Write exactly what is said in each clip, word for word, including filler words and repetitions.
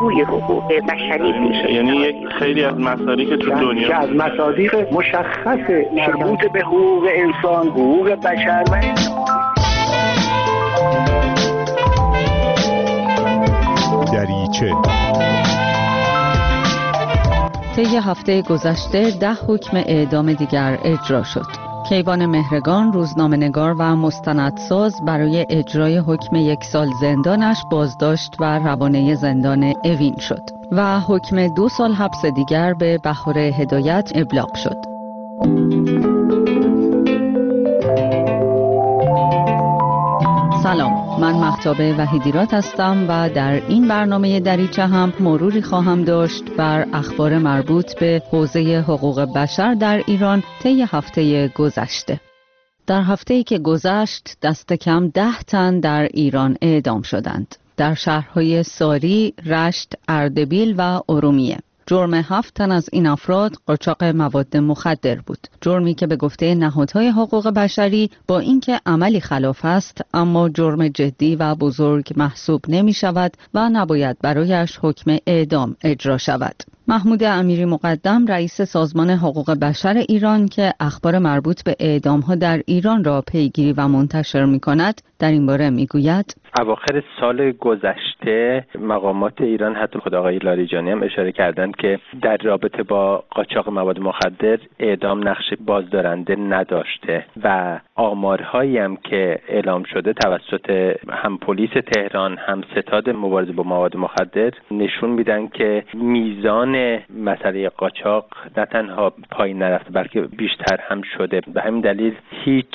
توی حقوق بشری میشه. یعنی یک خیلی از مصادیق تو دنیا که از مصادیق مشخص مربوط به حقوق انسان، حقوق بشر و دریچه. طی هفته گذشته ده حکم اعدام دیگر اجرا شد. کیوان مهرگان، روزنامه‌نگار و مستندساز، برای اجرای حکم یک سال زندانش بازداشت و روانه زندان اوین شد و حکم دو سال حبس دیگر به بهار هدایت ابلاغ شد. سلام، من مهتاب وحیدیرات هستم و در این برنامه دریچه هم مروری خواهم داشت بر اخبار مربوط به حوزه حقوق بشر در ایران طی هفته گذشته. در هفته‌ای که گذشت دست کم ده تن در ایران اعدام شدند. در شهرهای ساری، رشت، اردبیل و ارومیه. جرم هفت تن از این افراد قاچاق مواد مخدر بود. جرمی که به گفته نهادهای حقوق بشری با اینکه عملی خلاف است اما جرم جدی و بزرگ محسوب نمی شود و نباید برایش حکم اعدام اجرا شود. محمود امیری مقدم، رئیس سازمان حقوق بشر ایران که اخبار مربوط به اعدام‌ها در ایران را پیگیری و منتشر می‌کند، در این باره می‌گوید: اواخر سال گذشته مقامات ایران، حتی خود آقای لاریجانی هم اشاره کردند که در رابطه با قاچاق مواد مخدر اعدام نقش بازدارنده نداشته و آمارهایی هم که اعلام شده توسط هم پلیس تهران هم ستاد مبارزه با مواد مخدر نشون میدن که میزان مسئله قاچاق نه تنها پایین نرفته بلکه بیشتر هم شده. به همین دلیل هیچ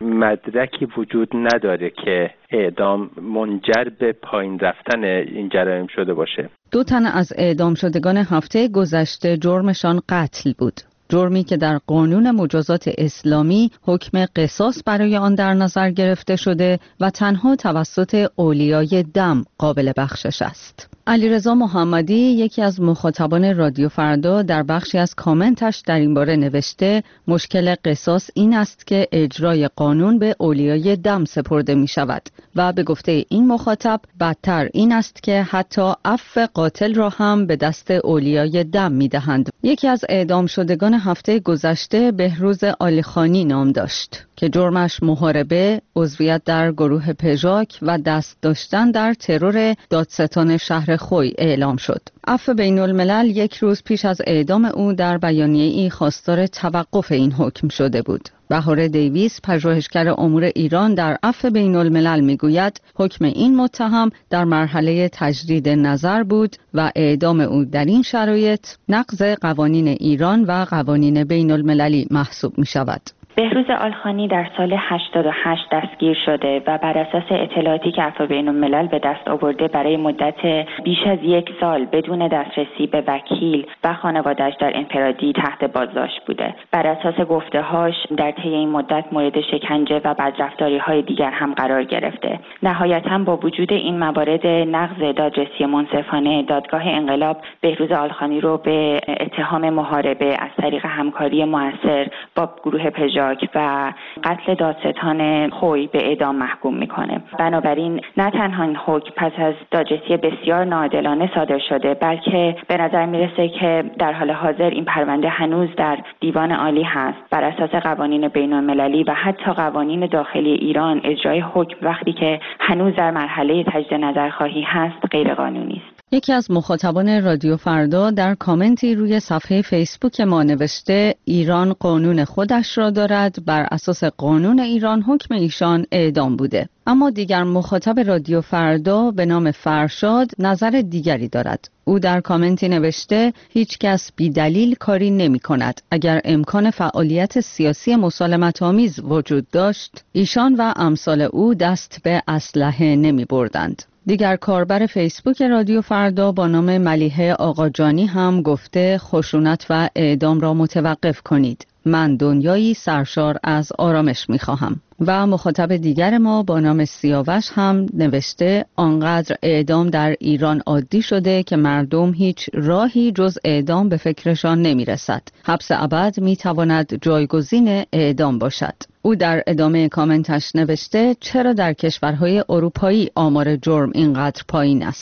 مدرکی وجود نداره که اعدام منجر به پایین رفتن این جرایم شده باشه. دو تن از اعدام شدگان هفته گذشته جرمشان قتل بود. جرمی که در قانون مجازات اسلامی حکم قصاص برای آن در نظر گرفته شده و تنها توسط اولیای دم قابل بخشش است. علیرضا محمدی، یکی از مخاطبان رادیو فردا، در بخشی از کامنتش در این باره نوشته: مشکل قصاص این است که اجرای قانون به اولیای دم سپرده می شود و به گفته این مخاطب بدتر این است که حتی عفو قاتل را هم به دست اولیای دم می دهند. یکی از اعدام شدگان هفته گذشته بهروز عالیخانی نام داشت که جرمش محاربه، عضویت در گروه پژاک و دست داشتن در ترور دادستان شهر خوی اعلام شد. عفو بین الملل یک روز پیش از اعدام او در بیانیه‌ای خواستار توقف این حکم شده بود. بهار دیویس، پژوهشگر امور ایران، در عفو بین الملل میگوید حکم این متهم در مرحله تجدید نظر بود و اعدام او در این شرایط نقض قوانین ایران و قوانین بین المللی محسوب می شود. بهروز عالیخانی در سال هشتاد و هشت دستگیر شده و بر اساس اطلاعاتی که عفو بین الملل به دست آورده برای مدت بیش از یک سال بدون دسترسی به وکیل و خانواده‌اش در انفرادی تحت بازداشت بوده. بر اساس گفته‌هاش در طی این مدت مورد شکنجه و بدرفتاری‌های دیگر هم قرار گرفته. نهایتاً با وجود این موارد نقض دادرسی منصفانه، دادگاه انقلاب بهروز عالیخانی رو به اتهام محاربه از طریق همکاری مؤثر با گروه پژاک و قتل دادستان خوی به اعدام محکوم میکنه. بنابراین نه تنها این حکم پس از دادرسی بسیار ناعادلانه صادر شده، بلکه به نظر میرسه که در حال حاضر این پرونده هنوز در دیوان عالی هست. بر اساس قوانین بین المللی و حتی قوانین داخلی ایران، اجرای حکم وقتی که هنوز در مرحله تجدید نظرخواهی هست غیر قانونی است. یکی از مخاطبان رادیو فردا در کامنتی روی صفحه فیسبوک ما نوشته: ایران قانون خودش را دارد، بر اساس قانون ایران حکم ایشان اعدام بوده. اما دیگر مخاطب رادیو فردا به نام فرشاد نظر دیگری دارد. او در کامنتی نوشته: هیچ کس بی دلیل کاری نمی کند. اگر امکان فعالیت سیاسی مسالمت آمیز وجود داشت، ایشان و امثال او دست به اسلحه نمی بردند. دیگر کاربر فیسبوک رادیو فردا با نام ملیحه آقاجانی هم گفته خشونت و اعدام را متوقف کنید. من دنیایی سرشار از آرامش می‌خواهم. و مخاطب دیگر ما با نام سیاوش هم نوشته آنقدر اعدام در ایران عادی شده که مردم هیچ راهی جز اعدام به فکرشان نمی‌رسد. حبس ابد می‌تواند جایگزین اعدام باشد. او در ادامه کامنتش نوشته چرا در کشورهای اروپایی آمار جرم اینقدر پایین است؟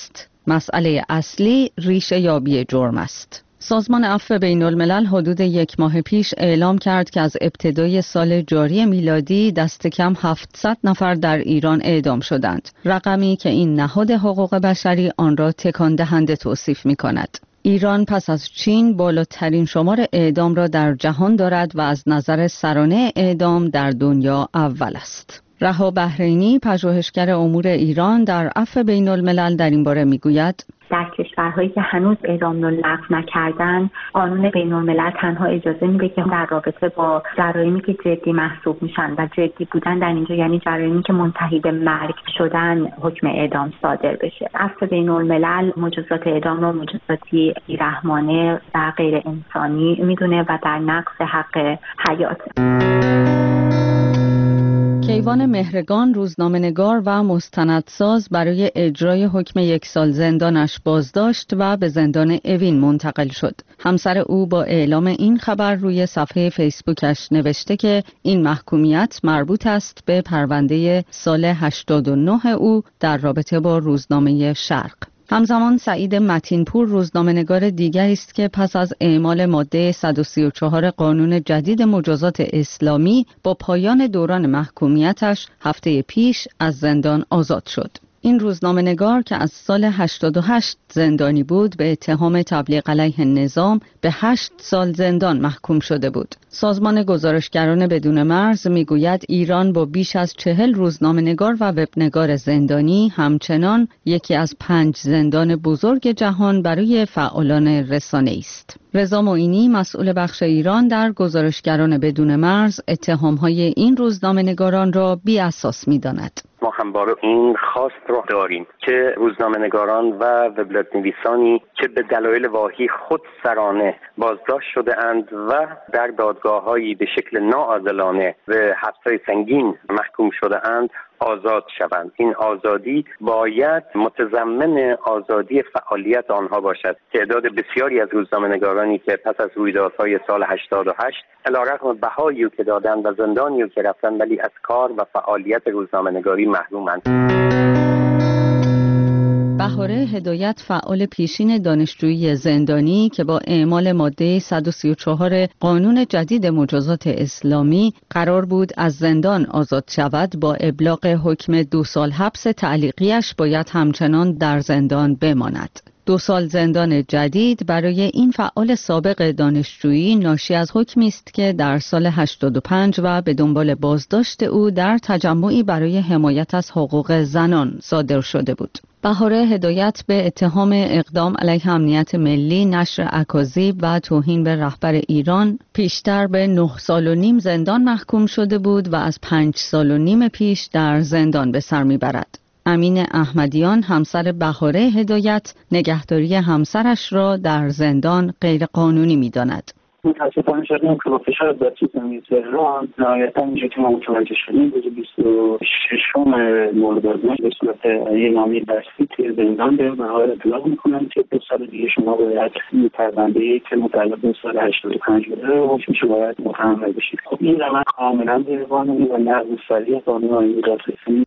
مسئله اصلی ریشه یابی جرم است. سازمان عفو بین الملل حدود یک ماه پیش اعلام کرد که از ابتدای سال جاری میلادی دست کم هفتصد نفر در ایران اعدام شدند. رقمی که این نهاد حقوق بشری آن را تکان دهنده توصیف می کند. ایران پس از چین بالاترین شمار اعدام را در جهان دارد و از نظر سرانه اعدام در دنیا اول است. رها بحرینی، پژوهشگر امور ایران در عفو بین الملل، در این باره میگوید: در کشورهایی که هنوز اعدام را لغو نکردن، قانون بین الملل تنها اجازه میده که در رابطه با جرایمی که جدی محسوب میشن و جدی بودن در اینجا یعنی جرایمی که منتهی به مرگ شدن حکم اعدام صادر بشه. عفو بین الملل مجازات اعدام را مجازاتی بی‌رحمانه و غیر انسانی میدونه و در نقض حق حیات. کیوان مهرگان، روزنامه‌نگار و مستندساز، برای اجرای حکم یک سال زندانش بازداشت و به زندان اوین منتقل شد. همسر او با اعلام این خبر روی صفحه فیسبوکش نوشته که این محکومیت مربوط است به پرونده سال هشتاد و نه او در رابطه با روزنامه شرق. همزمان سعید متینپور، روزنامه‌نگار دیگری است که پس از اعمال ماده صد و سی و چهار قانون جدید مجازات اسلامی با پایان دوران محکومیتش هفته پیش از زندان آزاد شد. این روزنامه‌نگار که از سال هشتاد و هشت زندانی بود به اتهام تبلیغ علیه نظام به هشت سال زندان محکوم شده بود. سازمان گزارشگران بدون مرز میگوید ایران با بیش از چهل روزنامه‌نگار و وبنگار زندانی همچنان یکی از پنج زندان بزرگ جهان برای فعالان رسانه‌ای است. رضا معینی، مسئول بخش ایران در گزارشگران بدون مرز، اتهام‌های این روزنامه‌نگاران را بی اساس می‌داند. ما همواره این خواست رو داریم که روزنامه‌نگاران و وبلاگ‌نویسانی که به دلایل واهی خود سرانه بازداشت شده اند و در دادگاه‌هایی به شکل ناعادلانه به حبس‌های سنگین محکوم شده اند آزاد شوند. این آزادی باید متضمن آزادی فعالیت آنها باشد. تعداد بسیاری از روزنامه‌نگارانی که پس از رویدادهای سال هشتاد و هشت علیرغم بهایی که دادن و زندانی که رفتن ولی از کار و فعالیت روزنامه‌نگاری محرومند. بهاره هدایت، فعال پیشین دانشجویی زندانی که با اعمال ماده صد و سی و چهار قانون جدید مجازات اسلامی قرار بود از زندان آزاد شود، با ابلاغ حکم دو سال حبس تعلیقیش باید همچنان در زندان بماند. دو سال زندان جدید برای این فعال سابق دانشجویی ناشی از حکمی است که در سال هشتاد و پنج و به دنبال بازداشت او در تجمعی برای حمایت از حقوق زنان صادر شده بود. بهاره هدایت به اتهام اقدام علیه امنیت ملی، نشر اکاذیب و توهین به رهبر ایران پیشتر به نه سال و نیم زندان محکوم شده بود و از پنج سال و نیم پیش در زندان به سر میبرد. امین احمدیان، همسر بهاره هدایت، نگهداری همسرش را در زندان غیرقانونی می‌داند. متاسفانه شدیم که با فشار ذاتی زمین تهران نهایتا اینجا که ما متوجه شدیم روز بیست و ششم مرداد به صورت یه نامه دستی توی زندان به مقاله اطلاق میکنن که دو سال دیگه شما باید این پرونده‌ای که متعلق به سال هشتاد و پنج بوده حکمش باید متحمل بشید. خب این روند کاملا غیرقانونی و نقض صریح قانون آیین دادرسی.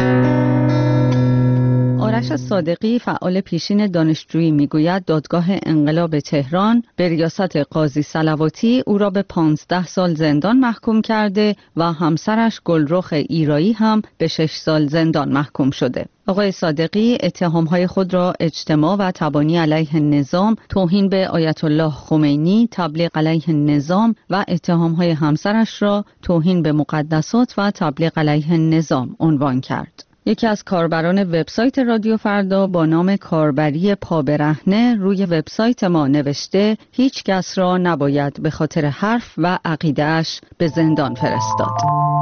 آرش صادقی، فعال پیشین دانشجویی، میگوید دادگاه انقلاب تهران به ریاست قاضی صلواتی او را به پانزده سال زندان محکوم کرده و همسرش گلرخ ایرایی هم به شش سال زندان محکوم شده. آقای صادقی اتهامهای خود را اجتماع و تبانی علیه نظام، توهین به آیت الله خمینی، تبلیغ علیه نظام و اتهامهای همسرش را توهین به مقدسات و تبلیغ علیه نظام عنوان کرد. یکی از کاربران وبسایت رادیو فردا با نام کاربری پابرهنه روی وبسایت ما نوشته هیچ کس را نباید به خاطر حرف و عقیده‌اش به زندان فرستاد.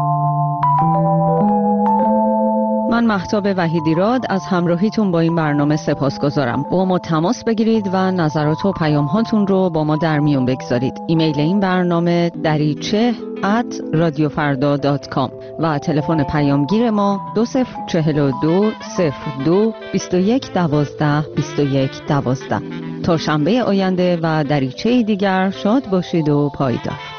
من مهتاب وحیدیراد از همراهیتون با این برنامه سپاسگزارم. با ما تماس بگیرید و نظرات و پیام هاتون رو با ما در میون بگذارید. ایمیل این برنامه دریچه ات رادیو فردا دات کام و تلفن پیامگیر ما دو صفر چهل و دو صفر دو بیست و یک دوازده بیست و یک دوازده. تا شنبه آینده و دریچه دیگر شاد باشید و پایدار.